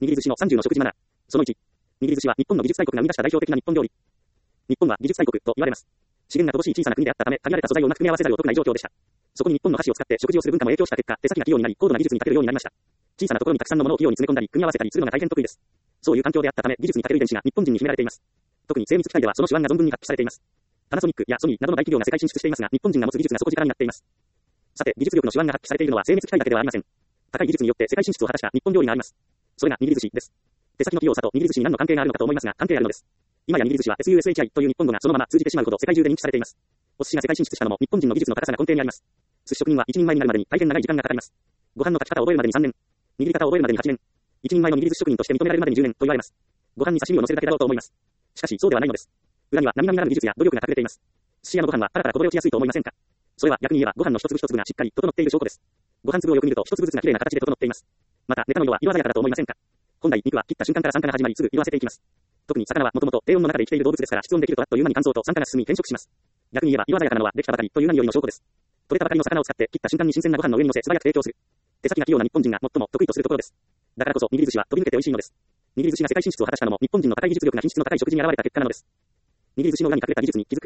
握り寿司の30の食事マナー。その1。握り寿司は日本の技術大国が生み出した代表的な日本料理。日本は技術大国と言われます。資源が乏しい小さな国であったため、限られた素材をうまく組み合わせざるを得ない状況でした。そこに日本の箸を使って食事をする文化も影響した結果、手先が器用になり、高度な技術に長けるようになりました。小さなところにたくさんのものを器用に詰め込んだり、組み合わせたりするのが大変得意です。そういう環境であったため、技術に長ける遺伝子が日本人に秘められています。特に精密機械ではその手腕が存分に発揮されています。パナソニックやソニーなどの大企業が世界進出していますが、日本人が持つ技術が底力になっています。さて、技術力の手腕が発揮されているのは精密機械だけではありません。高い技術によって世界進出を果たした日本料理があります。それが握り寿司です。手先の器用さと握り寿司に何の関係があるのかと思いますが、関係あるのです。今や握り寿司は SUSHI という日本語がそのまま通じてしまうほど世界中で認知されています。お寿司が世界進出したのも日本人の技術の高さが根底にあります。寿司職人は一人前になるまでに大変長い時間がかかります。ご飯の炊き方を覚えるまでに3年、握り方を覚えるまでに8年、一人前の握り寿司職人として認められるまでに10年と言われます。ご飯に刺身を乗せるだけだろうと思います。しかしそうではないのです。裏には並々ならぬ技術や努力が隠れています。寿司屋のご飯はパラパラこぼれ落ちやすいと思いませんか？それは逆に言えばご飯の一粒一粒がしっかり整っている証拠です。ご飯粒をよく見ると一粒ずつが綺麗な形で整っています。またネタの色は色鮮やかだと思いませんか？本来肉は切った瞬間から酸化が始まりすぐ色あせていきます。特に魚はもともと低温の中で生きている動物ですから室温できるとあっという間に乾燥と酸化が進み変色します。逆に言えば色鮮やかなのはできたばかりという名によりの証拠です。取れたばかりの魚を使って切った瞬間に新鮮なご飯の上に乗せ素早く提供する。手先が器用な日本人が最も得意とするところです。だからこそ握り寿司は飛び抜けて美味しいのです。握り寿司が世界進出を果たしたのも日本人の高い技術力が品質の高い食事に現れた結果なのです。握り寿司の裏に隠れた技術に気づく。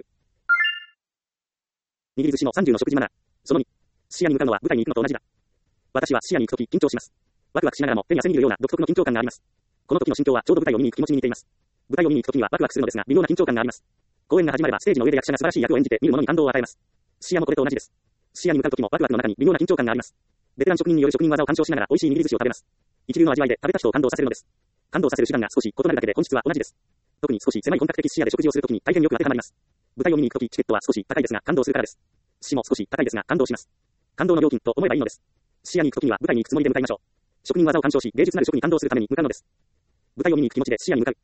握り寿司の30の食事マナー。その2。寿司屋に向かうのは舞台に行くのと同じだ。私は寿司屋に行くとき緊張します。ワクワクしながらも手に汗握るような独特の緊張感があります。この時の心境はちょうど舞台を見に行く気持ちに似ています。舞台を見に行くときにはワクワクするのですが微妙な緊張感があります。公演が始まればステージの上で役者が素晴らしい役を演じて見る者に感動を与えます。寿司屋もこれと同じです。寿司屋に向かうときもワクワクの中に微妙な緊張感があります。ベテラン職人による職人技を鑑賞しながら美味しい握り寿司を食べます。一流の味わいで食べた人を感動させるのです。感動させる手段が少し異なるだけで本質は同じです。特に少し狭い本格的寿司屋で食事をするときに大変よく当てはまります。舞台を見に行くときチケットは少し高いですが感動するからです。寿司も少し高いですが感動します。感動の料金と思えばいいのです。寿司屋に行くときには舞台に行くつもりで向かいましょう。職人技を鑑賞し芸術なる職に感動するために向かうのです。舞台を見に行く気持ちで寿司屋に向かう。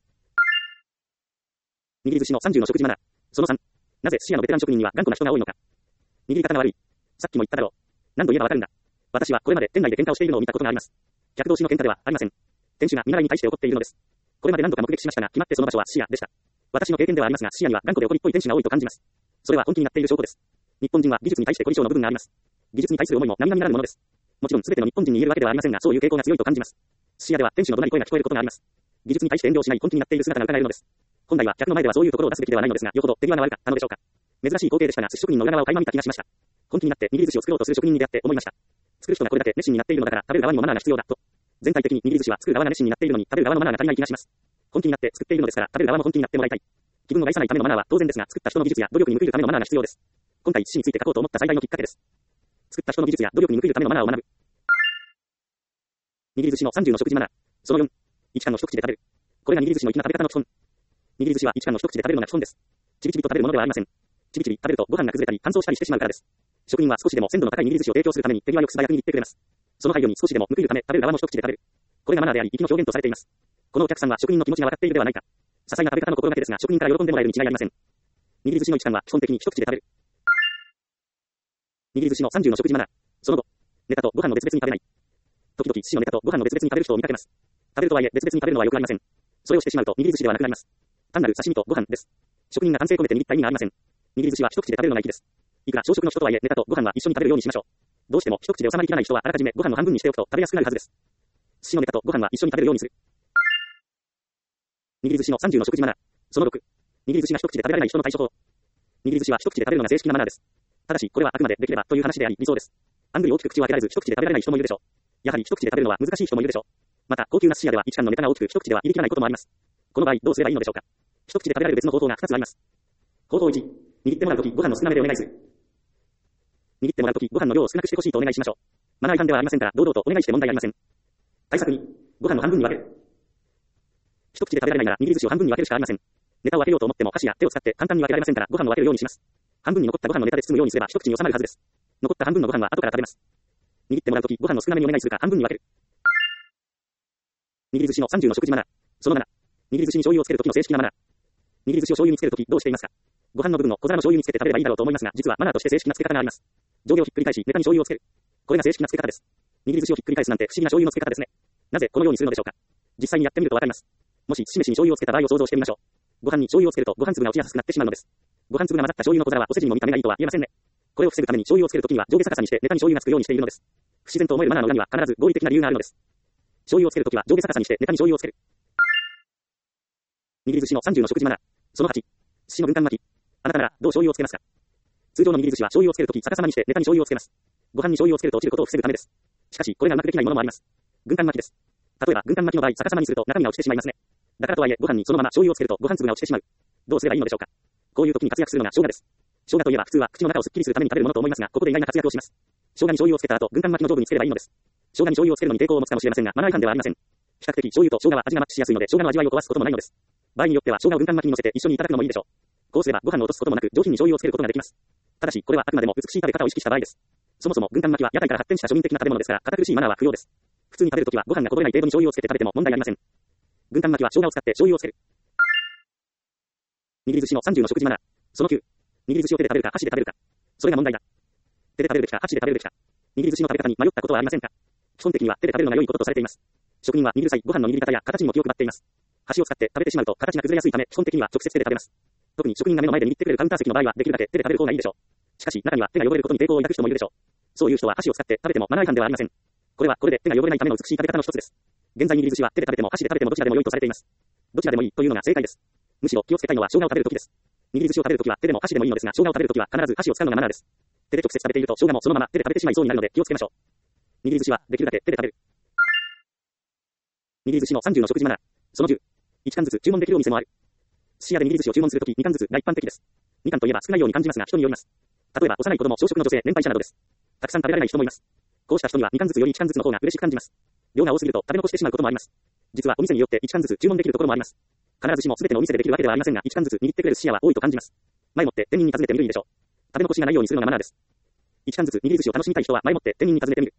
握り寿司の30の食事マナー。その3。なぜ寿司屋のベテラン職人には頑固な人が多いのか。握り方が悪い。さっきも言っただろう。何度言えばわかるんだ。私はこれまで店内で喧嘩をしているのを見たことがあります。客同士の喧嘩ではありません。店主が見習いに対して怒っているのです。これまで何度か目撃しましたが、決まってその場所は寿司屋でした。私の経験ではありますが、寿司屋には頑固で怒りっぽい店主が多いと感じます。それは本気になっている証拠です。日本人は技術に対して凝り性の部分があります。技術に対する思いも並々ならぬものです。もちろん全ての日本人に言えるわけではありませんが、そういう傾向が強いと感じます。寿司屋では店主の怒鳴り声が聞こえることがあります。技術に対して遠慮しない本気になっている姿が伺えるのです。本来は客の前ではそういうところを出すべきではないのですが、よほど手際が悪かったのでしょうか。珍しい光景でしたが、寿司職人の裏側を垣間見た気がしました。本気になって握り寿司を作ろうとする職人に出会って思いました。作る人がこれだけ熱心になっているのだから食べる側にもマナーが必要だと。全体的に握り寿司は作る側が熱心になっているのに食べる側のマナーが足りない気がします。本気になって作っているのですから食べる側も本気になってもらいたい。気分を害さないためのマナーは当然ですが、作った人の技術や努力に報いるためのマナーが必要です。今回寿司について書こうと思った最大のきっかけです。作った人の技術や努力に報いるためのマナーを学ぶ。握り寿司の30の食事マナー。その4。一貫の一口で食べる。これが握り寿司の粋な食べ方の基本。握り寿司は一貫の一口で食べるのが基本です。ちびちびと食べるものではありません。ちびちび食べるとご飯が崩れたり乾燥したりしてしまうからです。職人は少しでも鮮度の高い握り寿司を提供するために手際よく素早く握ってくれます。その配慮に少しでも報いるため食べる側も一口で食べる。これがマナーであり粋の表現とされています。このお客さんは職人の気持ちが分かっているではないか。些細な食べ方の心がけですが、職人から喜んでもらえるに違いありません。握り寿司の一貫は基本的に一口で食べる。握り寿司の30の食事マナー。その後、ネタとご飯の別々に食べない。時々寿司のネタとご飯の別々に食べる人を見かけます。食べるとはいえ別々に食べるのはよくありません。それをしてしまうと握り寿司ではなくなります。単なる刺身とご飯です。職人が丹精込めて握った意味がありません。握り寿司は一口で食べるのが粋です。いくら朝食の人とはいえネタとご飯は一緒に食べるようにしましょう。どうしても一口で収まりきらない人はあらかじめご飯の半分にしておくと食べやすくなるはずです。寿司のネタとご飯は一緒に食べるようにする。握り寿司の30の食事マナー。その6。握り寿司が一口で食べられない人の対処法。握り寿司は一口で食べるのが正式なマナーです。ただし、これはあくまでできればという話であり理想です。あんぐり大きく口を開けられず一口で食べられない人もいるでしょう。やはり一口で食べるのは難しい人もいるでしょう。また、高級な寿司屋では一貫のネタが大きく一口では入りきらないこともあります。この場合、どうすればいいのでしょうか。一口で食べられる別の方法が2つあります。方法1、握ってもらうときご飯の少なめでお願いする。握ってもらうときご飯の量を少なくしてほしいとお願いしましょう。マナー違反ではありませんから堂々とお願いして問題ありません。対策2、ご飯の半分に分ける。一口で食べられないなら握り寿司を半分に分けるしかありません。ネタを分けようと思っても箸や手を使って簡単に分けられませんからご飯を分けるようにします。半分に残ったご飯のネタで包むようにすれば一口に収まるはずです。残った半分のご飯は後から食べます。握ってもらうときご飯の少なめにお願いするか半分に分ける。握り寿司の30の食事マナー。その7。握り寿司に醤油をつけるときの正式なマナー。握り寿司を醤油につけるときどうしていますか。ご飯の部分の小皿の醤油につけて食べればいいだろうと思いますが、実はマナーとして正式なつけ方があります。上下をひっくり返しネタに醤油をつける。これが正式なつけ方です。握り寿司をひっくり返すなんて不思議な醤油のつけ方ですね。なぜこのようにするのでしょうか。実際にやってみるとわかります。もし寿司飯に醤油をつけた場合を想像してみましょう。ご飯に醤油をつけるとご飯粒が落ちやすくなってしまうのです。ご飯粒が混ざった醤油の小皿はお世辞にも見た目がいいとは言えませんね。これを防ぐために醤油をつけるときには上下逆さにしてネタに醤油がつくようにしているのです。不自然と思えるマナーの裏には必ず合理的な理由があるのです。 醤油をつけるときは上下逆さにしてネタに醤油をつける。握り寿司の30の食事マナー。その8。寿司の軍艦巻き。あなたならどう醤油をつけますか？通常の握り寿司は醤油をつけるとき逆さまにしてネタに醤油をつけます。ご飯に醤油をつけると落ちることを防ぐためです。しかし、これがうまくできないものもあります。軍艦巻きです。例えば、軍艦巻きの場合、逆さまにすると中身が落ちてしまいますね。だからとはいえ、ご飯にそのまま醤油をつけるとご飯粒が落ちてしまう。どうすればいいのでしょうか。こういう時に活躍するのが生姜です。生姜といえば普通は口の中をすっきりするために食べるものと思いますが、ここで意外な活躍をします。生姜に醤油をつけた後、軍艦巻きの上部につければいいのです。生姜に醤油をつけるのに抵抗を持つかもしれませんが、マナー違反ではありません。比較的醤油と生姜は味がマッチしやすいので、生姜の味わいを壊すこともないのです。場合によっては生姜を軍艦巻きに乗せて一緒にいただくのもいいでしょう。こうすればご飯を落とすこともなく上品に醤油をつけることができます。ただし、これはあくまでも美しい食べ方を意識した場合です。そもそも軍艦巻きは屋台から発展した庶民的な食べ物ですから、堅苦しいマナーは不要です。普通に食べるときはご飯がこぼれない程度に醤油をつけて食べても問題ありません。軍艦巻きは生姜を使って醤油をつける。握り寿司の30の食事マナー。その9。握り寿司を手で食べるか箸で食べるか。それが問題だ。手で食べるべきか箸で食べるべきか。握り寿司の食べ方に迷ったことはありませんか？基本的には手で食べるのが良いこととされています。職人は握る際、ご飯の握り方や形にも気を配っています。箸を使って食べてしまうと形が崩れやすいため、基本的には直接手で食べます。特に職人が目の前で握ってくれるカウンター席の場合はできるだけ手で食べる方がいいでしょう。しかし、中には手が汚れることに抵抗を抱く人もいるでしょう。そういう人は箸を使って食べてもマナー違反ではありません。これはこれで手が汚れないための美しい食べ方の一つです。現在握り寿司は手で食べても箸で食べてもどちらでも良いとされています。どちらでもいいというのが正解です。むしろ気をつけたいのは生姜を食べるときです。握り寿司を食べるときは手でも箸でもいいのですが、生姜を食べるときは必ず箸を使うのがマナーです。手で直接食べていると生姜もそのまま手で食べてしまいそうになるので気をつけましょう。握り寿司はできるだけ手で食べる。握り寿司の30の食事マナー。その10。1貫ずつ注文できるお店もある。寿司屋で握り寿司を注文するとき2貫ずつが一般的です。2貫といえば少ないように感じますが人によります。例えば幼い子供、小食の女性、年配者などです。たくさん食べられない人もいます。こうした人には2貫ずつより1貫ずつの方が嬉しく感じます。量が多すぎると食べ残してしまうこともあります。実はお店によって1貫ずつ注文できるところもあります。必ずしも全てのお店でできるわけではありませんが、1貫ずつ握ってくれる寿司屋は多いと感じます。前もって店員に尋ねてみるいいでしょう。食べ残しがないようにするのがマナーです。1貫ずつ握り寿司を楽しみたい人は前もって店員に尋ねてみる。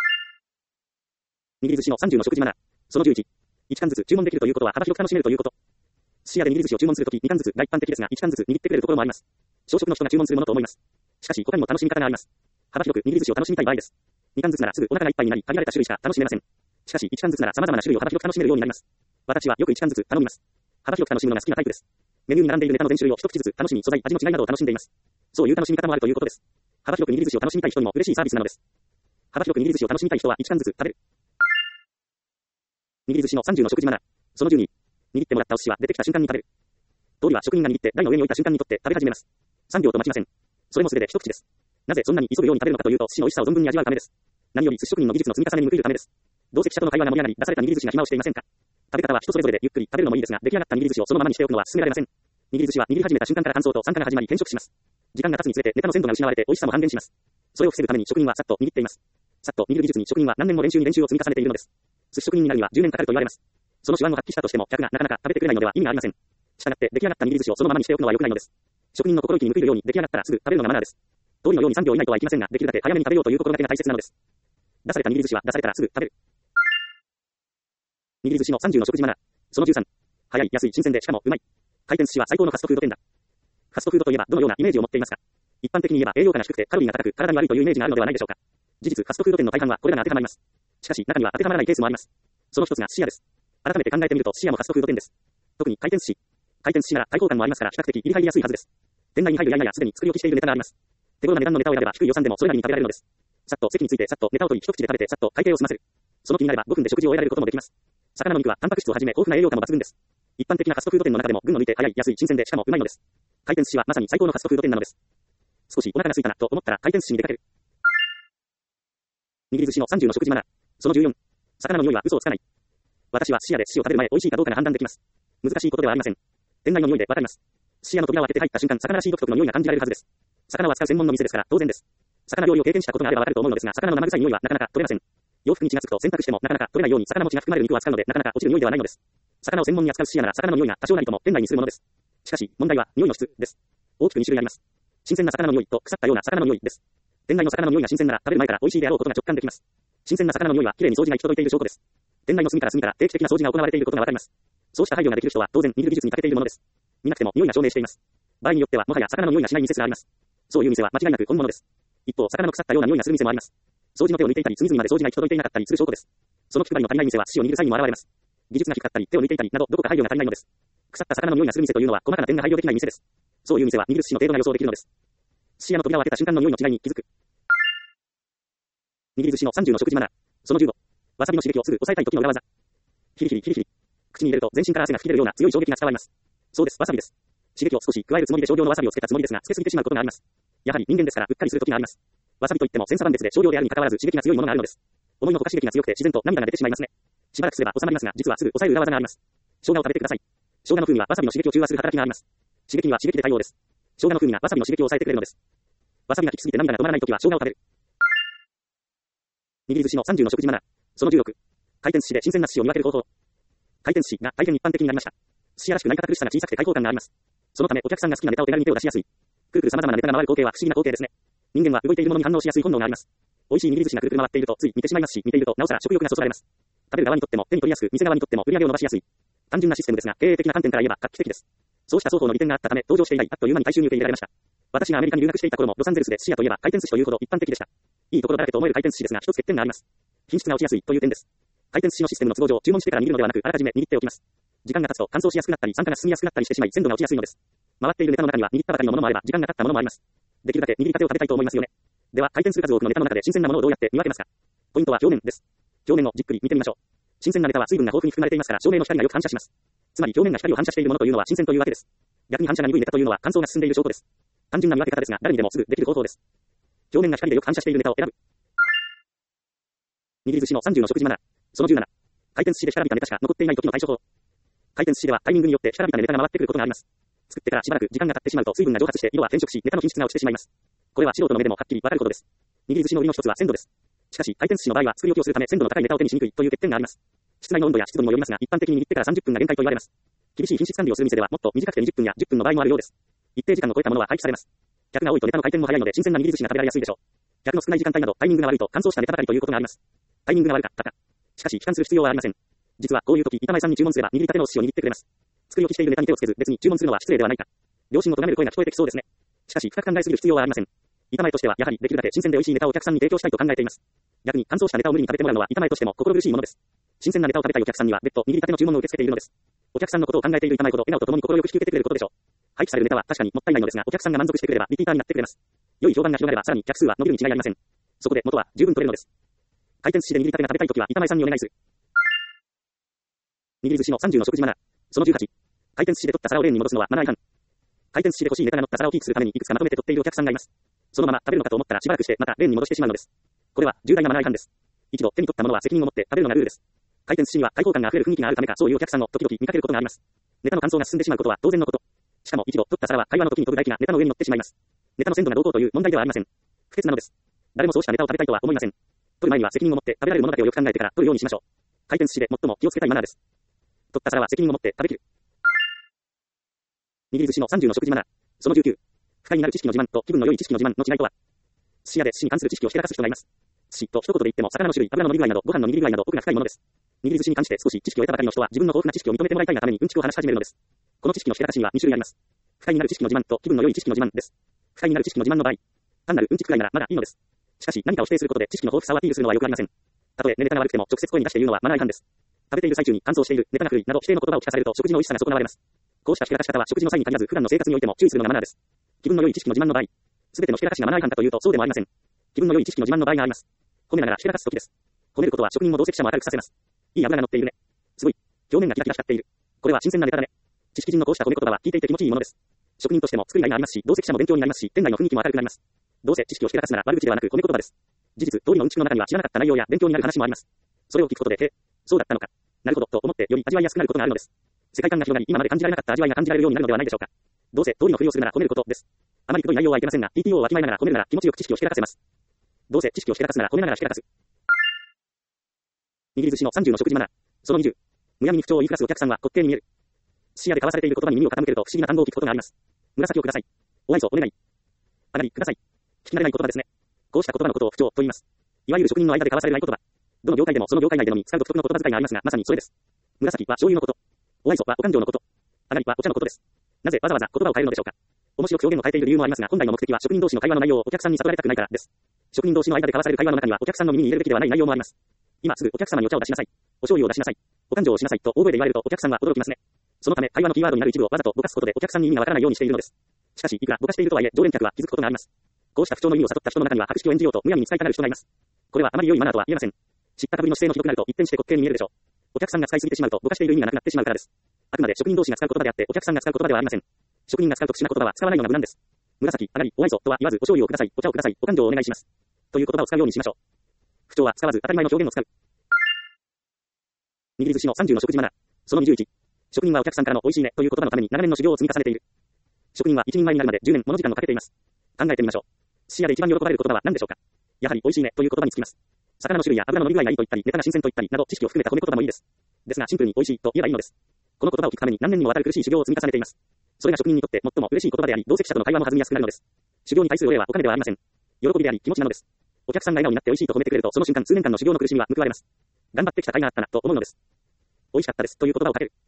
握り寿司の30の食事マナー。その11。1貫ずつ注文できるということは幅広く楽しめるということ。寿司屋で握り寿司を注文するとき2貫ずつが一般的ですが、1貫ずつ握ってくれるところもあります。小食の人が注文するものと思います。しかし他にも楽しみ方があります。幅広く握り寿司を楽しみたい場合です。2貫ずつならすぐお腹がいっぱいになり、限られた種類しか楽しめません。しかし1貫ずつなら様々な種類を幅広く楽しめるようになります。私はよく1貫ずつ頼みます。幅広く楽しむのが好きなタイプです。メニューに並んでいるネタの全種類を一口ずつ楽しみ、素材、味の違いなどを楽しんでいます。そういう楽しみ方もあるということです。幅広く握り寿司を楽しみたい人にも嬉しいサービスなのです。幅広く握り寿司を楽しみたい人は1貫ずつ食べる。握り寿司の30の食事マナー。その12。握ってもらったお寿司は出てきた瞬間に食べる。通りは職人が握って台の上に置いた瞬間に取って食べ始めます。3秒と待ちません。それもすべて一口です。なぜそんなに急ぐように食べるのかというと、寿司の美味しさを存分に味わうためです。何より寿司職人の技術の積み重ねに報いるためです。同席者との会話が盛り上がり、出された握り寿司が暇をしていませんか？食べ方は人それぞれでゆっくり食べるのもいいですが、出来上がった握り寿司をそのままにしておくのは勧められません。握り寿司は握り始めた瞬間から乾燥と酸化が始まり変色します。時間が経つにつれてネタの鮮度が失われて美味しさも半減します。それを防ぐために職人はさっと握っています。さっと握る技術に職人は何年も練習を積み重ねているのです。寿司職人になるには10年かかると言われます。その手腕を発揮したとしても客がなかなか食べてくれないのでは意味がありません。したがって出来上がった握り寿司をそのままにしておくのは良くないのです。職人の心意気に報いるように出来上がったらすぐ食べるのがマナーです。通りのように3秒以内とはいきませんが、できるだけ早めに食べようという心がけが大切なのです。出された握り寿司は出されたらすぐ食べる。握り寿司の30の食事マナー。その13。早い、安い、新鮮でしかもうまい。回転寿司は最高のファストフード店だ。ファストフードといえばどのようなイメージを持っていますか？一般的に言えば栄養価が低くてカロリーが高く体に悪いというイメージがあるのではないでしょうか。事実、ファストフード店の大半はこれらが当てはまります。しかし中には当てはまらないケースもあります。その一つが寿司屋です。改めて考えてみると寿司屋もファストフード店です。特に回転寿司。回転寿司なら対抗感もありますから比較的入り入りやすいはずです。店内に入るやすでに作り置きしているネタがあります。手頃な値段のネタを選べば低い予算でもそれなりに食べられるのです。さっと席についてさっとネタを取り一口で食べてさっと会計を済ませる。その気になれば5分で食事を終えられることもできます。魚の肉はタンパク質をはじめ豊富な栄養価も抜群です。一般的なファストフード店の中でも群を抜いて早い、安い、新鮮でしかもうまいのです。回転寿司はまさに最高のファストフード店なのです。少しお腹が空いたなと思ったら回転寿司に出かける。握り寿司の30の食事マナー。その14。魚の匂いは嘘をつかない。私は寿司屋で寿司を食べる前美味しいかどうかが判断できます。難しいことではありません。店内の匂いでわかります。寿司屋の扉を開けて入った瞬間、魚らしい独特の匂いが感じられるはずです。魚を扱う専門の店ですから当然です。魚料理を経験したことがあればわかると思うのですが、魚の生臭い匂いはなかなか取れません。洋服に血がつくと洗濯してもなかなか取れないように魚の血が含まれる肉を扱うのでなかなか落ちる匂いではないのです。魚を専門に扱う寿司屋なら魚の匂いが多少なりとも店内にするものです。しかし問題は匂いの質です。大きく2種類あります。新鮮な魚の匂いと腐ったような魚の匂いです。店内の魚の匂いが新鮮なら食べる前から美味しいであろうことが直感できます。新鮮な魚の匂いはきれいに掃除が行き届いている証拠です。店内の隅から隅から定期的な掃除が行われていることがわかります。そうした配慮ができる人は当然握る技術に長けているものです。見なくても匂いが証明しています。場合によってはもはや魚の匂いがしない店すらあります。そういう店は間違いなく本物です。一方、魚の腐ったような匂いがする店もあります。掃除の手を抜いていたり、隅々まで掃除が行き届いていなかったりする証拠です。その気配りの足りない店は寿司を握る際にも現れます。技術が低かったり、手を抜いていたりなど、どこか配慮が足りないのです。腐った魚の匂いがする店というのは細かな点が配慮できない店です。そういう店は握る寿司の程度が予想できるのです。寿司屋の扉を開けた瞬間の匂いの違いに気づく。握り寿司の30の食事マナー。その15。 わさびの刺激をすぐ抑えたい時の裏技。ヒリヒリヒリヒリ。口に入れると全身から汗が吹き出るような強い衝撃が伝わります。そうです、わさびです。刺激を少し加えるつもりで少量のわさびをつけたつもりですが、つけすぎてしまうことがあります。やはり人間ですからうっかりする時があります。わさびといっても千差万別で少量であるに関わらず刺激が強いものがあるのです。思いのほか刺激が強くて自然と涙が出てしまいますね。しばらくすれば収まりますが、実はすぐ抑える裏技があります。生姜を食べてください。生姜の風味はわさびの刺激を中和する働きがあります。刺激には刺激で対応です。生姜の風味がわさびの刺激を抑えてくれるのです。わさびが効きすぎて涙が止まらないときは生姜を食べる。握り寿司の30の食事マナー。その16。回転寿司で新鮮な寿司を見分ける方法。回転寿司が大変一般的になりました。寿司屋らしくない堅苦しさが小さくて開放感があります。そのためお客さんが好きなネタを手軽に手を出しやすい。くるくる様々なネタが回る光景は不思議な光景ですね。人間は動いているものに反応しやすい本能があります。美味しい握り寿司がくるくる回っているとつい見てしまいますし、見ているとなおさら食欲がそそられます。食べる側にとっても手に取りやすく、店側にとっても売り上げを伸ばしやすい。単純なシステムですが、経営的な観点から言えば画期的です。そうした双方の利点があったため、登場して以来、あっという間に大衆に受け入れられました。私がアメリカに留学していた頃も、ロサンゼルスで寿司屋といえば回転寿司というほど一般的でした。いいところだらけと思える回転寿司ですが、一つ欠点があります。品質が落ちやすいという点です。回転寿司のシステムの都合上、注文してから握るのではなく、あらかじめ握っておきます。時間が経つと乾燥しやすくなったり、酸化が進みやすくなったりしてしまい、鮮度が落ちやすいのです。回っているネタの中には握ったばかりのものもあれば、時間が経ったものもあります。できるだけ握りたてを食べたいと思いますよね。では、回転する数多くのネタの中で新鮮なものをどうやって見分けますか？ポイントは表面です。表面をじっくり見てみましょう。新鮮なネタは水分が豊富に含まれていますから照明の光がよく反射します。つまり表面が光を反射しているものというのは新鮮というわけです。逆に反射が鈍いネタというのは乾燥が進んでいる証拠です。単純な見分け方ですが誰にでもすぐできる方法です。表面が光でよく反射しているネタを選ぶ。握り寿司の30の食事マナー。その17。回転寿司で干からびたネタしか残っていない時の対処法。回転寿司ではタイミングによって干からびたネタが回ってくることがあります。作ってからしばらく時間が経ってしまうと水分が蒸発して色は変色しネタの品質が落ちてしまいます。これは素人の目でもはっきりわかることです。握り寿司の売りの一つは鮮度です。しかし回転寿司の場合は作り置きをするため鮮度の高いネタを手にしにくいという欠点があります。室内の温度や湿度にもよりますが、一般的に握ってから30分が限界と言われます。厳しい品質管理をする店ではもっと短くて20分や10分の場合もあるようです。一定時間を超えたものは廃棄されます。客が多いとネタの回転も早いので新鮮な握り寿司が食べられやすいでしょう。客の少ない時間帯などタイミングが悪いと乾燥したネタばかりということがあります。タイミングが悪かったか。しかし悲観する必要はありません。実はこういう時板前さんに注文すれば握りたてのお寿司を握ってくれます。作り置きしているネタに手をつけず別に注文するのは失礼ではないか。良心を咎める声が聞こえてきそうですね。しかし深く考えすぎる必要はありません。板前としてはやはりできるだけ新鮮で美味しいネタをお客さんに提供したいと考えています。逆に乾燥したネタを無理に食べてもらうのは板前としても心苦しいものです。新鮮なネタを食べたいお客さんには別途握りたての注文を受け付けているのです。お客さんのことを考えている板前ほど笑顔とともに心よく引き受けてくれることでしょう。廃棄されるネタは確かにもったいないのですがお客さんが満足してくれればリピーターになってくれます。良い評判が広がればさらに客数は伸びるに違いありません。そこで元は十分取れるのです。回転寿司で握りたてが食べたいときは板前さんにお願いする。握り寿司の30の食事マナー。その18。回転寿司で取った皿をレーンに戻すのはマナー違反。回転寿司で欲しいネタが乗った皿をキープするためにいくつかまとめて取っているお客さんがいます。そのまま食べるのかと思ったらしばらくしてまたレーンに戻してしまうのです。これは重大なマナー違反です。一度手に取ったものは責任を持って食べるのがルールです。回転寿司には開放感があふれる雰囲気があるためかそういうお客さんを時々見かけることがあります。ネタの乾燥が進んでしまうことは当然のこと。しかも一度取った皿は会話の時に飛ぶ大気がネタの上に乗ってしまいます。ネタの鮮度がどうこうという問題ではありません。不潔なのです。誰もそうしたネタを食べたいとは思いません。取る前には責任を持って食べられるものだけをよく考えてから取るようにしましょう。回転寿司で最も気をつけたいマナーです。取った皿は責任を持って食べきる。握り寿司の30の食事マナー。その19。不快になる知識の自慢と気分の良い知識の自慢の違いとは。寿司屋で寿司に関する知識をひけらかす人がいます。寿司と一言で言っても魚の種類、油の伸び具合など、ご飯の握り具合など奥が深いものです。握り寿司に関して少し知識を得たばかりの人は自分の豊富な知識を認めてもらいたいがためにうんちくを話し始めるのです。この知識のひけらかしには2種類あります。不快になる知識の自慢と気分の良い知識の自慢です。不快になる知識の自慢の場合、単なるうんちくらいならまだいいのです。しかし何かを否定することで知識の豊富さをアピールするのはよくありません。たとえネタが悪くても直接声に出して言うのはマナー違反です。食べている最中に乾燥している、ネタが古いなど否定の言葉を聞かされると食事の美味しさが損なわれます。こうしたひけらかし方は食事の際に限らず普段の生活においても注意するのがマナーです。気分の良い知識の自慢の場合、すべてのひけらかしがマナー違反かというとそうでもありません。気分の良い知識の自慢の場合があります。褒めながらひけらかす時です。褒めることは職人も同席者も明るくさせます。いい油が乗っているね。すごい。表面がキラキラ光っている。これは新鮮なネタだね。知識人のこうした褒め言葉は聞いていて気持ちいいものです。職人としても作りがいがありますし、同席者も勉強になりますし、店内の雰囲気も明るくなります。どうせ知識をひけらかすなら悪口ではなく褒め言葉です。事実、通りのうんちくの中には知らなかった内容や勉強になる話もあります。それを聞くことで、そうだったのか。なるほど、と思ってより味わいやすくなることがあるのです。世界観が広がり、今まで感じられなかった味わいが感じられるようになるのではないでしょうか。どうせ通りのふりをするなら褒めることです。あまりくどい内容はいけませんが、TTO をわきまえながら褒めるなら気持ちよく知識をひけらかせます。どうせ知識をひけらかすなら褒めながらひけらかす。握り寿司の30の食事マナー。その20。むやみに不調を言いふらすお客さんは滑稽に見える。寿司屋で交わされている言葉に耳を傾けると不思議な単語を聞くことがあります。紫をください。お愛想お願い。あがりください。聞き慣れない言葉ですね。こうした言葉のことを不調と言います。いわゆる職人の間で交わされる合言葉。どの業界でもその業界内でのみ使う独特の言葉遣いがありますが、まさにそれです。紫は醤油のこと。お愛想はお感情のこと。あがりはお茶のことです。なぜわざわざ言葉を変えるのでしょうか。面白く表現を変えている理由もありますが、本来の目的は職人同士の会話の内容をお客さんに悟られたくないからです。職人同士の間で交わされる会話の中にはお客さんの耳に入れるべきではない内容もあります。今すぐお客様にお茶を出しなさい。お醤油を出しなさい。お感情をしなさいと大声で言われるとお客さんは驚きますね。そのため会話のキーワードになる一部をわざとぼかすことでお客さんに意味がわからないようにしているのです。しかしいくらぼかしているとはいえ常連客は気づくことがあります。こうした不調の意味を悟った人の中には悪口を演じようとむやみに使いたがる人がいます。これはあまり良いマナーとは言えません。 知ったかぶりの姿勢のひどくなると一転して滑稽に見えるでしょう。お客さんが使いすぎてしまうとぼかしている意味がなくなってしまうからです。あくまで職人同士が使う言葉であってお客さんが使う言葉ではありません。職人が使う特殊な言葉は使わないのが無難です。紫、上がり、お愛想とは言わずお醤油をください、お茶をください、お勘定をお願いします。という言葉を使うようにしましょう。不調は使わず当たり前の表現を使う。握り寿司の30の食事マナー。その21。職人はお客さんからの美味しいねという言葉のために長年の修行を積み重ねている。職人は一人前になるまで10年もの時間をかけています。考えてみましょう。寿司屋で一番喜ばれる言葉は何でしょうか。やはり美味しいねという言葉につきます。魚の種類や油の伸び具合がいいと言ったり、ネタが新鮮と言ったりなど知識を含めた褒め言葉もいいです。ですがシンプルに美味しいと言えばいいのです。この言葉を聞くために何年にもわたる苦しい修行を積み重ねています。それが職人にとって最も嬉しい言葉であり、同席者との会話も弾みやすくなるのです。修行に対するお礼はお金ではありません。喜びであり気持ちなのです。お客さんが笑顔になって美味しいと褒めてくれると、その瞬間数年間の修行の苦しみは報われます。頑張ってきた甲斐があったなと思うのです。美味しかったですという言葉をかける。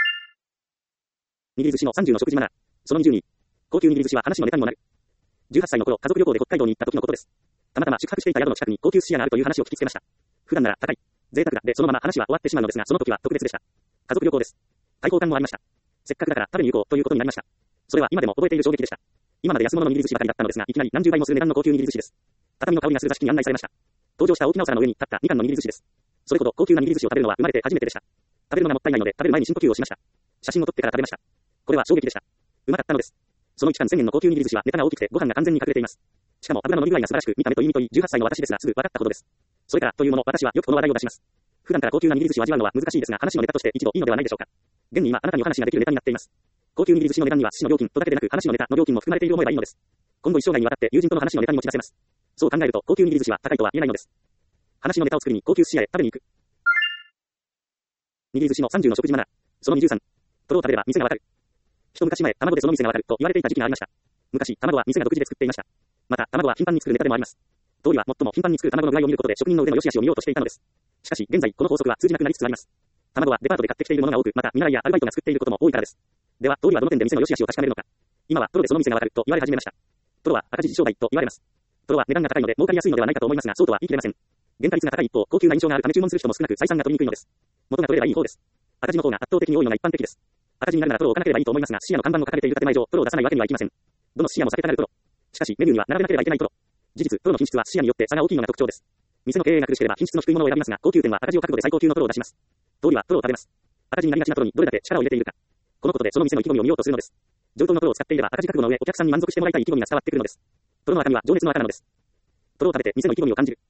握り寿司の30の食事マナー。その20に。高級握り寿司は話のネタにもなる。18歳の頃、家族旅行で北海道に行った時のことです。たまたま宿泊していた宿の近くに高級寿司屋があるという話を聞きつけました。普段なら高い、贅沢だでそのまま話は終わってしまうのですが、その時は特別でした。家族旅行です。開放感もありました。せっかくだから食べに行こうということになりました。それは今でも覚えている衝撃でした。今まで安物の握り寿司ばかりだったのですが、いきなり何十倍もする値段の高級握り寿司です。畳の香りがする座敷に案内されました。登場した大きなお皿の上に立ったみかんの握り寿司です。それほど高級な握り寿司を食べるのは生まれて初めてでした。食べるのがもったいないので食べる前に深呼吸をしました。写真を撮ってから食べました。これは衝撃でした。うまかったのです。その期間1000円の高級握り寿司はネタが大きくてご飯が完全に隠れています。しかも油の伸び具合が素晴らしく見た目と意味といい18歳の私ですがすぐ分かったことです。それからというもの私はよくこの話題を出します。普段から高級な握り寿司を味わうのは難しいですが話のネタとして一度いいのではないでしょうか。現に今あなたにお話ができるネタになっています。高級握り寿司の値段には寿司の料金とだけでなく話のネタの料金も含まれている思えばいいのです。今後一生涯にわたって友人との話のネタに持ち出せます。そう考えると高級握り寿司は高いとは言えないのです。話のネタを作りに高級寿司屋へ食べに行く。握り寿司の30の食事マナー。その23。とろを食べれば店がわかる。一昔前、卵でその店がわかると言われていた時期がありました。昔、卵は店が独自で作っていました。また、卵は頻繁に作るネタでもあります。通りは最も頻繁に作る卵の具合を見ることで職人の腕の良し悪しを見ようとしていたのです。しかし、現在、この法則は通じなくなりつつあります。卵はデパートで買ってきているものが多く、また、見習いやアルバイトが作っていることも多いからです。では、通りはどの点で店の良し悪しを確かめるのか。今は、プロでその店がわかると言われ始めました。プロは赤字商売と言われます。プロは値段が高いので儲かりやすいのではないかと思いますが、そうとは言い切れません。原価率が高い一方、高級な印象があるため注文する人も少なく採算が取りにくいのです。元が取れればいい方です。赤字の方が圧倒的に多いのが一般的です。赤字になるならプロを置かなければいいと思いますが、視野の看板の書かれている建前上、プロを出さないわけにはいきません。どの視野も避けたがるプロ。しかし、メニューには並べなければいけないプロ。事実、プロの品質は視野によって差が大きいのが特徴です。店の経営が苦しければ品質の低いものを選びますが、高級店は赤字を覚悟で最高級のプロを出します。通りはプロを食べます。赤字になりがちなプロにどれだけ力を入れているか。このことでその店の意気込みを見ようとするのです。上等のプロを使っていれば赤字覚悟の上、お客さんに満足してもらいたい意気込みが伝わってくるのです。プロの赤身は情熱の赤なのです。プロを食べて店の意気込みを感じる。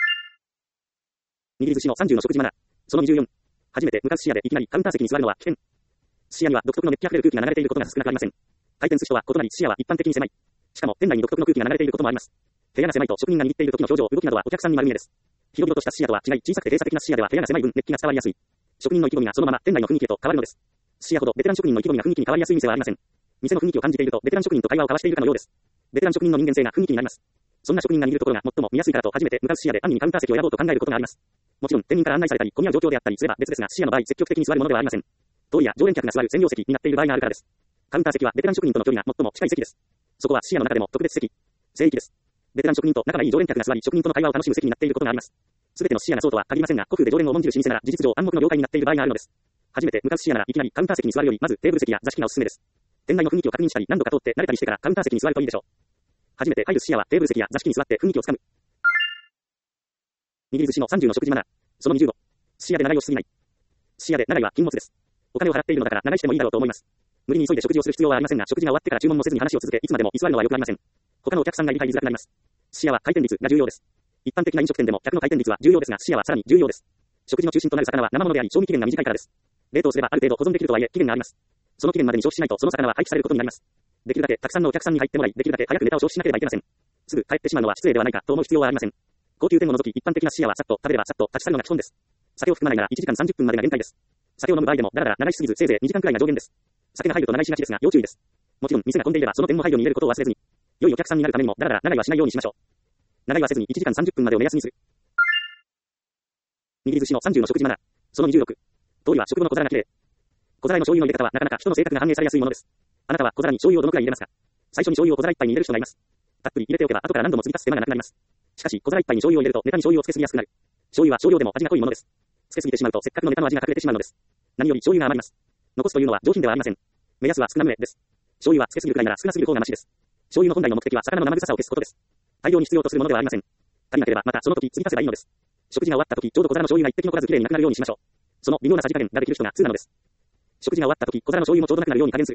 握り寿司の30の食事マナー。その24。初めて向かう寿司屋でいきなりカウンター席に座るのは危険。寿司屋には独特の熱気あふれる空気が流れていることが少なくありません。回転寿司とは異なり寿司屋は一般的に狭い。しかも店内に独特の空気が流れていることもあります。部屋が狭いと職人が握っている時の表情、動きなどはお客さんに丸見えです。広々とした寿司屋とは違い、小さくて閉鎖的な寿司屋では部屋が狭い分熱気が伝わりやすい。職人の意気込みがそのまま店内の雰囲気へと変わるのです。寿司屋ほどベテラン職人の意気込みが雰囲気に変わりやすい店はありません。店の雰囲気を感じているとベテラン職人と会話を交わしているかのようです。ベテラン職人の人間性が雰囲気になります。そんな職人が握るところが最も見やすいからと初めて向かう寿司屋で安易にカウンター席を選ぼうと考えることがあります。もちろん店員から案内されたり混み合う状況であったりすれば別ですが、寿司屋の場合積極的に座るものではありません。通りや常連客が座る専用席になっている場合があるからです。カウンター席はベテラン職人との距離が最も近い席です。そこは寿司屋の中でも特別席、聖域です。ベテラン職人と仲がいい常連客が座り職人との会話を楽しむ席になっていることがあります。すべての寿司屋がそうとは限りませんが、古風で常連を重んじる老舗なら事実上暗黙の了解になっている場合があるのです。初めて向かう寿司屋ならいきなりカウンター席に座るよりまずテーブル席や座敷がおすすめです。店内の雰囲気を確認したり何度か通って慣れたりしてからカウンター席に座るといいでしょう。初めて入る寿司屋はテーブル席や座敷に座って雰囲気をつかむ。握り寿司の30の食事マナー。その25。寿司屋で長居をしすぎない。寿司屋で長居は禁物です。お金を払っているのだから長居してもいいだろうと思います。無理に急いで食事をする必要はありませんが、食事が終わってから注文もせずに話を続け、いつまでも居座るのは良くありません。他のお客さんが入りづらくなります。寿司屋は回転率が重要です。一般的な飲食店でも客の回転率は重要ですが、寿司屋はさらに重要です。食事の中心となる魚は生物であり、賞味期限が短いからです。冷凍すればある程度保存できるとはいえ、期限があります。その期限までに消費しないとその魚は廃棄されることになります。できるだけたくさんのお客さんに入ってもらい、できるだけ早くネタを消費しなければいけません。すぐ帰ってしまうのは失礼ではないかと思う必要はありません。高級店を除き一般的な寿司屋はさっと食べればさっと立ち去るのが基本です。酒を含まないなら1時間30分までが限界です。酒を飲む場合でもだらだら長居しすぎずせいぜい2時間くらいが上限です。酒が入ると長居しがちですが要注意です。もちろん店が混んでいればその点も配慮に入れることを忘れずに。良いお客さんになるためにもだらだら長居はしないようにしましょう。長居はせずに1時間30分までを目安にする。握り寿司の30の食事マナー。その26。通りは食後の小皿が綺麗。小皿への醤油の入れ方はなかなか人の性格が反映されやすいものです。あなたは小皿に醤油をどのくらい入れますか。最初に醤油を小皿一杯に入れる人がいます。たっぷり入れておけば後から何度も継ぎ足す手間がなくなります。しかし小皿一杯に醤油を入れるとネタに醤油をつけすぎやすくなる。醤油は少量でも味が濃いものです。つけすぎてしまうとせっかくのネタの味が隠れてしまうのです。何より醤油が余ります。残すというのは上品ではありません。目安は少なめです。醤油はつけすぎるくらいなら少なすぎる方がマシです。醤油の本来の目的は魚の生臭さを消すことです。大量に必要とするものではありません。足りなければまたその時継ぎ足せばいいのです。 食事が終わった時、ちょうど小皿の醤油が一滴残らずきれいになくなるようにしましょう。その微妙なさじ加減ができる人が通なのです。食事が終わった時、小皿の醤油もちょうどなくなるように加減する。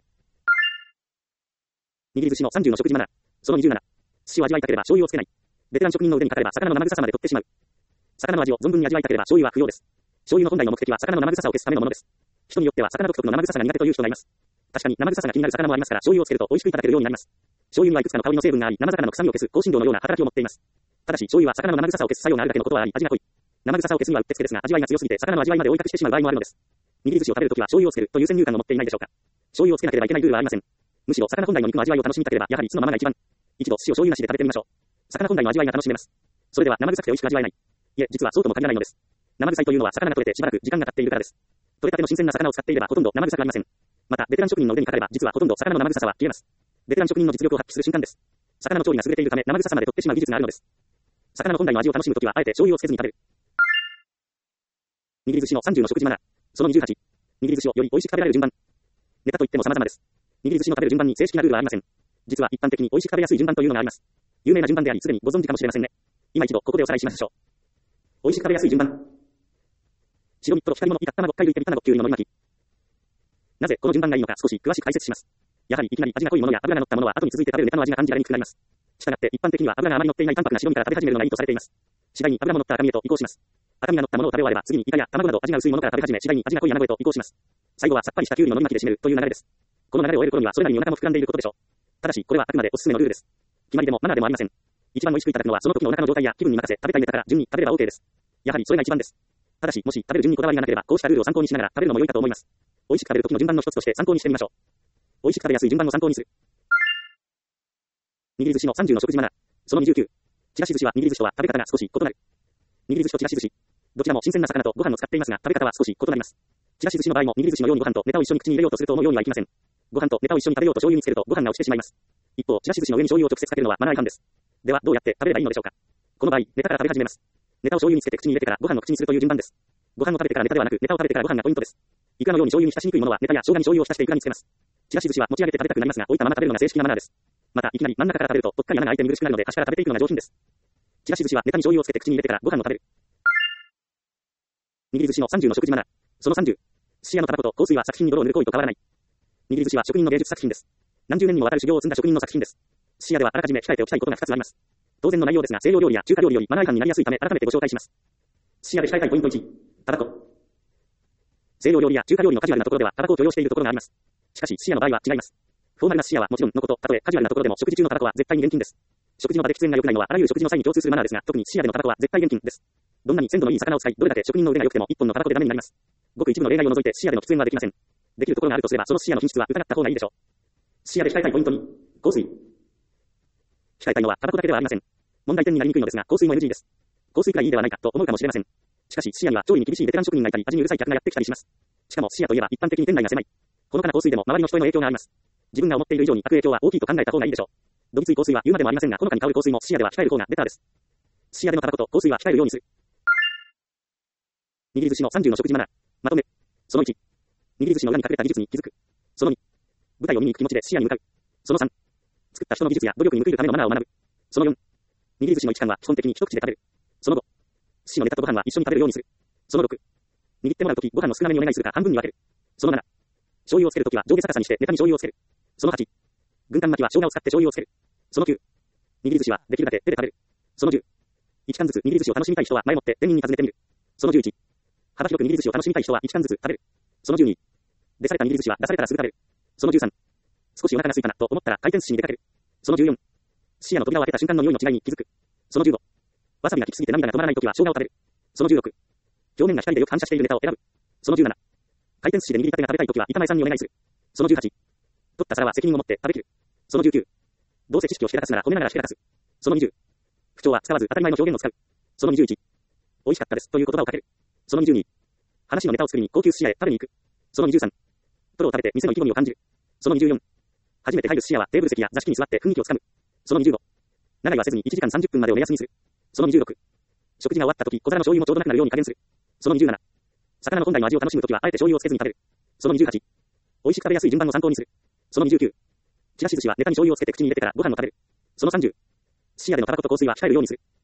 握り寿司の30の食事マナー。その27。寿司を味わいたければ醤油をつけない。ベテラン職人の腕にかかれば魚の生臭さまで取ってしまう。魚の味を存分に味わいたければ醤油は不要です。醤油の本来の目的は魚の生臭さを消すためのものです。人によっては魚独特の生臭さが苦手という人がいます。確かに生臭さが気になる魚もありますから、醤油をつけると美味しくいただけるようになります。醤油にはいくつかの香りの成分があり、生魚の臭みを消す香辛料のような働きを持っています。ただし、醤油は魚の生臭さを消す作用があるだけのことはあり、味が濃い。生臭さを消すにはうってつけですが、味わいが強すぎて魚の味わいまで追いかけしてしまう場合もあるのです。握り寿司を食べるときは醤油をつけるという先入観を持っていないでしょうか。醤油をつけなければいけないルールはありません。むしろ魚本来の肉の味わいを楽しみたければ、やはりそのままが一番。一度寿司を醤油なしで食べてみましょう。魚本来の味わいが楽しめます。それでは生臭くて美味しく味わえない。いえ、実はそうとも限らないのです。生臭いというのは魚が取れてしばらく時間が経っているからです。取れたての新鮮な魚を使っていればほとんど生臭くありません。また、ベテラン職人の腕にかかれば、実はほとんど魚の生臭さは消えます。ベテラン職人の実力を発揮する瞬間です。魚の調理が優れているため、生臭さまで取ってしまう技術があるのです。魚の本来の味を楽しむときは、あえて醤油をつけずに食べる。握り寿司の30の食事マナー。その28。握り寿司をより美味しく食べられる順番。ネタといっても様々です。握り寿司の食べる順番に正式なルールはありません。実は一般的に美味しく食べやすい順番というのがあります。有名な順番であり、すでにご存知かもしれませんね。今一度ここでおさらいしましょう。美味しく食べやすい順番。白身と光り物以下卵、貝類手卵、きゅうりの海巻き。なぜこの順番がいいのか少し詳しく解説します。やはりいきなり味が濃いものや油が乗ったものは後に続いて食べるネタの味が感じられにくくなります。したがって一般的には油があまり乗っていない淡白な白身から食べ始めるのがいいとされています。次第に油も乗った赤身へと移行します。赤身が乗ったものを食べ終われば次にイカや卵など味が薄いものから食べ始め次第に味が濃い穴子へと移行します。最後はさっぱりしたきゅうりの海巻きで締めるという流れです。この流れを終える頃にはそれなりにお腹も膨らんでいることでしょう。ただしこれはあくまでおすすめのルールです。決まりでもマナーでもありません。一番美味しくいただくのはその時のお腹の状態や気分に任せ食べたいネタから順に食べれば OK です。やはりそれが一番です。ただしもし食べる順にこだわりがなければこうしたルールを参考にしながら食べるのも良いかと思います。美味しく食べる時の順番の一つとして参考にしてみましょう。美味しく食べやすい順番を参考にする。握り寿司の30の食事マナー。その29。ちらし寿司は握り寿司とは食べ方が少し異なる。握り寿司とちらし寿司。どちらも新鮮な魚とご飯を使っていますが、食べ方は少し異なります。ちらし寿司の場合も握り寿司のようにご飯とネタを一緒に口に入れようとすると思うようにはいきません。ご飯とネタを一緒に食べようと醤油につけるとご飯が落ちてしまいます。一方、ちらし寿司の上に醤油を直接かけるのはマナー違反です。ではどうやって食べればいいのでしょうか。この場合、ネタから食べ始めます。ネタを醤油につけて口に入れてからご飯を口にするという順番です。ご飯を食べてからネタではなく、ネタを食べてからご飯がポイントです。イカのように醤油に浸しにくいものはネタや生姜に醤油を浸してイクラにつけます。ちらし寿司は持ち上げて食べたくなりますが、置いたまま食べるのが正式なマナーです。また、いきなり真ん中から食べると、ぽっかり穴が開いて見苦しくなるので、端から食べていくのが上品です。ちらし寿司はネタに醤油をつけて口に入れてからご飯を食べる。握り寿司の30の食事マナー。その30。寿司屋のタバコと香水は作品に泥を塗る行為と変わらない。握り寿司は職人の芸術作品です。何十年にもわたる修行を積んだ職人の作品です。寿司屋ではあらかじめ控えておきたいことが2つあります。当然の内容ですが、西洋料理や中華料理よりマナー違反になりやすいため改めてご紹介します。寿司屋で控えたいポイント1。タバコ。西洋料理や中華料理のカジュアルなところではタバコを許容しているところがあります。しかし寿司屋の場合は違います。フォーマルな寿司屋はもちろんのこと、たとえカジュアルなところでも食事中のタバコは絶対に厳禁です。食事の場で喫煙が良くないのはあらゆる食事の際に共通するマナーですが、特に寿司屋でのタバコは絶対厳禁です。どんなに鮮度のいい魚を使い、どれだけ職人の腕が良くても一本のタバコでダメになります。ごく一部の例外を除いて寿司屋での喫煙はできません。できるところがあるとすれば、その寿司屋の品質は疑った方がいいでしょう。寿司屋で控えたいポイント2。香水。控えたいのはタバコだけではありません。問題点になりにくいのですが、香水も NG です。香水くらいいいではないかと思うかもしれません。しかし寿司屋には調理に厳しいベテラン職人がいたり、味にうるさい客がやってきたりします。しかも寿司屋といえば一般的に店内が狭い。ほのかな香水でも周りの人への影響があります。自分が思っている以上に悪影響は大きいと考えた方がいいでしょう。どぎつい香水は言うまでもありませんが、ほのかに香る香水も寿司屋では控える方がベターです。寿司屋でのタバコと香水は控えるようにする。握り寿司の30の食事マナー。まとめ。その1。握り寿司の裏に隠れた技術に気づく。その2。舞台を見に行く気持ちで寿司屋に向かう。その3。作った人の技術や努力に報いるためのマナーを学ぶ。その4。握り寿司の一貫は基本的に一口で食べる。その5。寿司のネタとご飯は一緒に食べるようにする。その6。握ってもらうときご飯の少なめにお願いするか半分に分ける。その7。醤油をつけるときは上下逆さにしてネタに醤油をつける。その8。軍艦巻きは生姜を使って醤油をつける。その9。握り寿司はできるだけ手で食べる。その10。一貫ずつ握り寿司を楽しみたい人は前もって店員に尋ねてみる。その11。幅広く握り寿司を楽しみたい人は一貫ずつ食べる。その12。出された握り寿司は出されたらすぐ食べる。その13。少しお腹が空いたなと思ったら回転寿司に出かける。その14。寿司屋の扉を開けた瞬間の匂いの違いに気づく。その15。わさびが効きすぎて涙が止まらないときは生姜を食べる。その16。表面が光でよく反射しているネタを選ぶ。その17。回転寿司で握りたてが食べたいときは板前さんにお願いする。その18。取った皿は責任を持って食べきる。その19。どうせ知識をひけらかすなら褒めながらひけらかす。その20。口調は使わず当たり前の表現を使う。その21。美味しかったですという言葉をかける。その22。話のネタを作りに高級寿司屋へ食べに行く。その23。トロを食べて店の意気込みを感じる。その24。初めて入る寿司屋はテーブル席や座敷に座って雰囲気をつかむ。その25。長居はせずに1時間30分までを目安にする。その26。食事が終わった時、小皿の醤油もちょうどなくなるように加減する。その27。魚の本来の味を楽しむときはあえて醤油をつけずに食べる。その28。美味しく食べやすい順番を参考にする。その29。ちらし寿司はネタに醤油をつけて口に入れてからご飯を食べる。その30。寿司屋でのタバコと香水は控えるようにする。